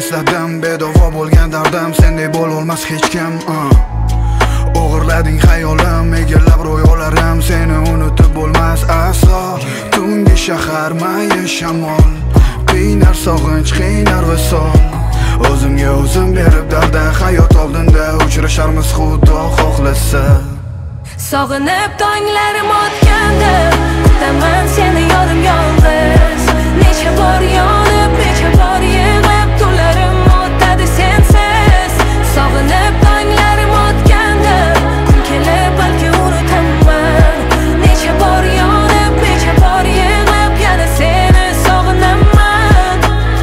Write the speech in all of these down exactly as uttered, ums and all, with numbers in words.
esladim bedavo bo'lgan dardim, sendek bo'lolmas hech kim. uh. O'g'irlading xayolim, egallab ro'yolarim, seni unutib bo'lmas aslo. Tungi shahar mayin shamol, qiynar sog'inch, qiynar visol. O'zimga o'zim berib darda, hayot oldinda uchrasharmiz xudo xohlasa. Sog'inib tonglarim o'tganda, kutaman seni yorim yolg'iz. Necha bor yonib, necha bor yig'lab, tunlarim o'tadi sensiz. Sog'inib tonglarim o'tganda, kun kelib balki unutaman. Necha bor yonib, necha bor yig'lab, yana seni sog'inaman.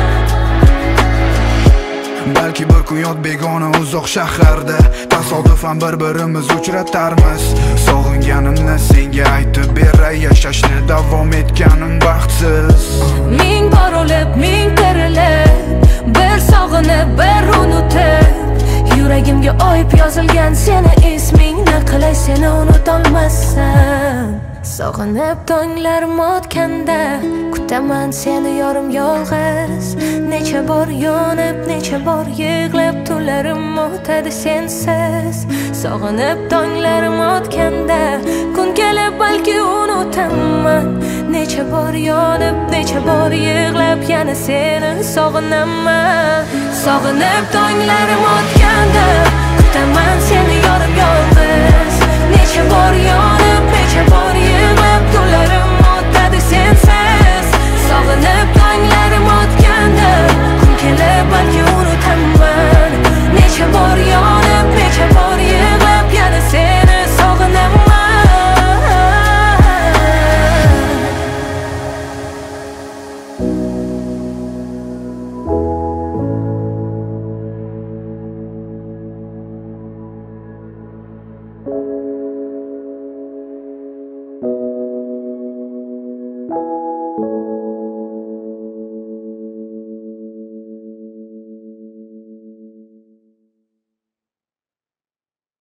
Balki bir kun yot begona uzoq shaharda, tasodifan bir-birimiz uchratarmiz. Sog'inganimni senga aytib beray, yashashni davom etganim baxtsiz. Ming bor o'lib, ming tirilib, bir sog'inib, bir unutib, yuragimga oyib yozilgan seni ismingni, qilay seni unutolmasam. Sog'inib tonglarim o'tganda, kutaman seni yorim yolg'iz. Necha bor yonib, necha bor yig'lab, tunlarim o'tadi sensiz. Sog'inib tonglarim o'tganda, kun kelib balki unutaman. Necha bor yonib, necha bor yig'lab, yana seni sog'inaman. Sog'inib tonglarim o'tganda, kutaman seni yorim yolg'iz.